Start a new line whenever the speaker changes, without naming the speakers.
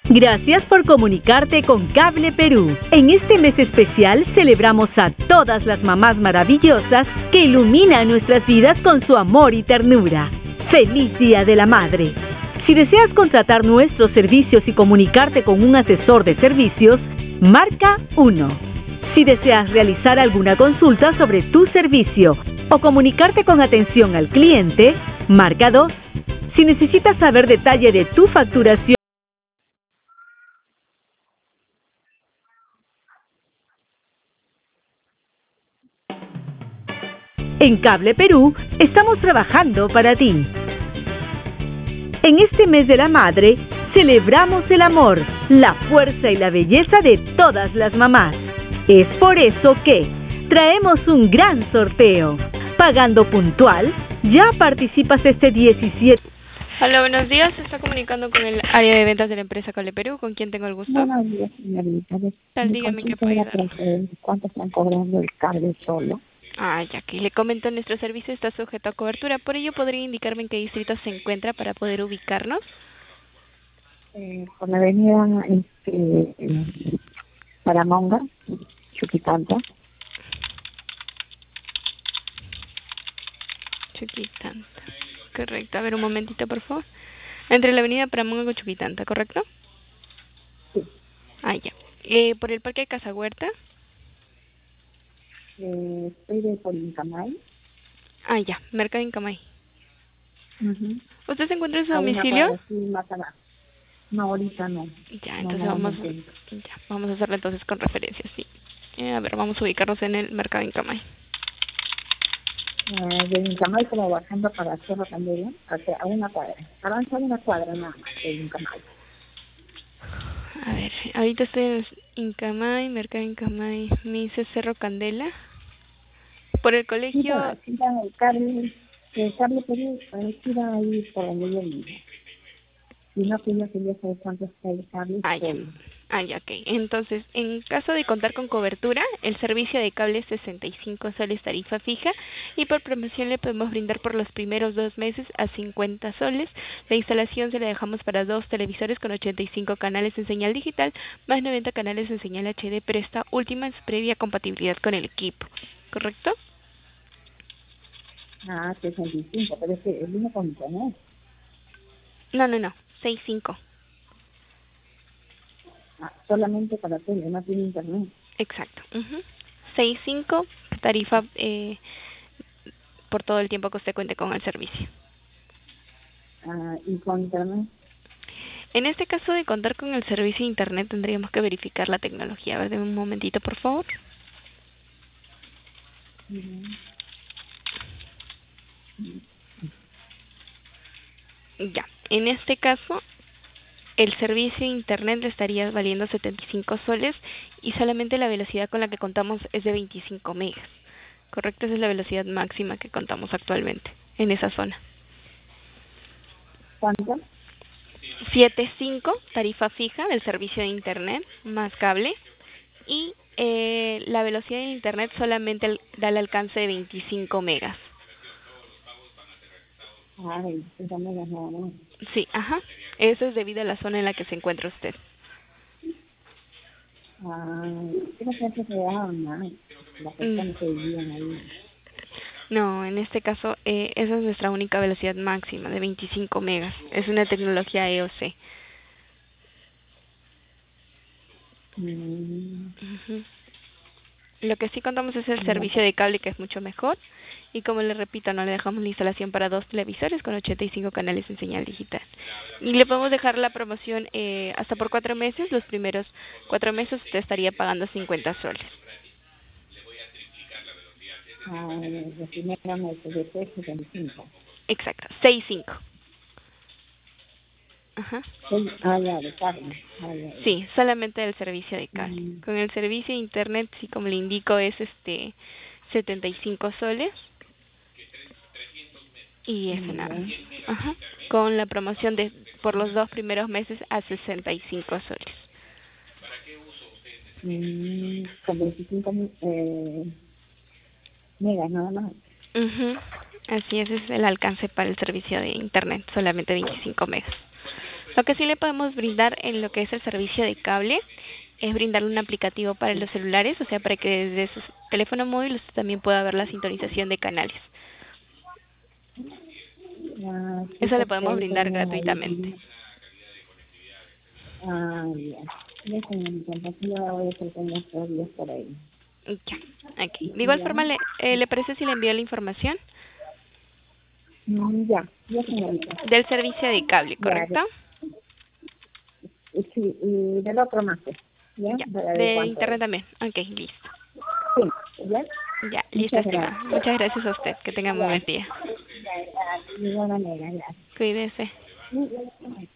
Gracias por comunicarte con Cable Perú. En este mes especial celebramos a todas las mamás maravillosas que iluminan nuestras vidas con su amor y ternura. ¡Feliz Día de la Madre! Si deseas contratar nuestros servicios y comunicarte con un asesor de servicios, marca 1. Si deseas realizar alguna consulta sobre tu servicio o comunicarte con atención al cliente, marca 2. Si necesitas saber detalle de tu facturación, en Cable Perú estamos trabajando para ti. En este mes de la madre, celebramos el amor, la fuerza y la belleza de todas las mamás. Es por eso que traemos un gran sorteo. Pagando puntual, ya participas este 17.
Hola, buenos días. Se está comunicando con el área de ventas de la empresa Cable Perú. ¿Con quién tengo el gusto?
Buenos días, señorita.
Dígame qué puedo ayudar.
¿Cuánto están cobrando el cable solo?
Ya que le comento, nuestro servicio está sujeto a cobertura. Por ello, ¿podría indicarme en qué distrito se encuentra para poder ubicarnos?
Por la avenida Paramonga, Chuquitanta.
Chuquitanta. Correcto. A ver, un momentito, por favor. Entre la avenida Paramonga y Chuquitanta, ¿correcto?
Sí.
Ya. ¿Por el Parque de Casa Huerta?
Estoy de Polincamay.
Ya. Mercado Incamay. ¿Usted se encuentra en su
A una
domicilio?
cuadra, sí, más abajo. No, ahorita no.
Ya, entonces vamos a hacerlo entonces con referencias, sí. A ver, vamos a ubicarnos en el Mercado Incamay.
De Incamay como bajando para Cerro Candela, a una cuadra. Avanza una cuadra nada más de Incamay.
A ver, ahorita estoy en Incamay, Mercado Incamay, me dice Cerro Candela. Por el colegio...
Sí, el cable Perú, va a ir por donde yo vivo. Y no que yo quería saber cuánto está el cable.
Ya, ok. Entonces, en caso de contar con cobertura, el servicio de cable es 65 soles tarifa fija y por promoción le podemos brindar por los primeros 2 meses a 50 soles. La instalación se la dejamos para 2 televisores con 85 canales en señal digital, más 90 canales en señal HD, pero esta última es previa compatibilidad con el equipo, ¿correcto?
65, pero es que el mismo con internet.
No, 65.
Solamente para tele, no tiene internet.
Exacto. 65, tarifa por todo el tiempo que usted cuente con el servicio.
¿Y con internet?
En este caso de contar con el servicio de internet tendríamos que verificar la tecnología. A ver, deme un momentito, por favor. Ya, en este caso el servicio de internet le estaría valiendo 75 soles y solamente la velocidad con la que contamos es de 25 megas. Correcto, esa es la velocidad máxima que contamos actualmente en esa zona.
¿Cuánto?
75, tarifa fija del servicio de internet más cable, y la velocidad de internet solamente da el alcance de 25 megas.
25 megas nada más.
Sí, eso es debido a la zona en la que se encuentra usted.
Creo que antes se daban más las personas que vivían ahí.
No, en este caso, esa es nuestra única velocidad máxima de 25 megas. Es una tecnología EOC. Lo que sí contamos es el servicio de cable, que es mucho mejor. Y como le repito, no le dejamos la instalación para 2 televisores con 85 canales en señal digital. Y le podemos dejar la promoción hasta por 4 meses. Los primeros 4 meses usted estaría pagando 50 soles.
Los primeros meses, después 75.
Exacto, 65.
De carne.
Sí, solamente el servicio de cable. Con el servicio de internet, sí, como le indico, es 75 soles. Y ese nada. Con la promoción de por los 2 primeros meses a 65 soles.
Con 25 megas nada más.
Así es el alcance para el servicio de internet, solamente 25 megas. Lo que sí le podemos brindar en lo que es el servicio de cable es brindarle un aplicativo para los celulares, o sea, para que desde su teléfono móvil usted también pueda ver la sintonización de canales.
Sí,
Eso le
porque
podemos
ahí
brindar
tengo
gratuitamente.
ahí. Ya. Ya, señorita, entonces yo voy a hacer como estos días por ahí.
Ya, okay. De igual
Ya.
forma, ¿le parece si le envío la información
Ya, señorita.
del servicio de cable,
Ya,
correcto?
sí, y del otro más, pues, ¿ya?
Ya,
Para ver
de
cuánto es.
internet también. Ok, listo.
Sí, ¿ya?
Ya, listo,
Muchas
estimada.
gracias.
Muchas gracias a usted. Que tenga muy
Ya,
buen día.
ya, de igual manera, gracias.
Cuídese.
Sí, ya.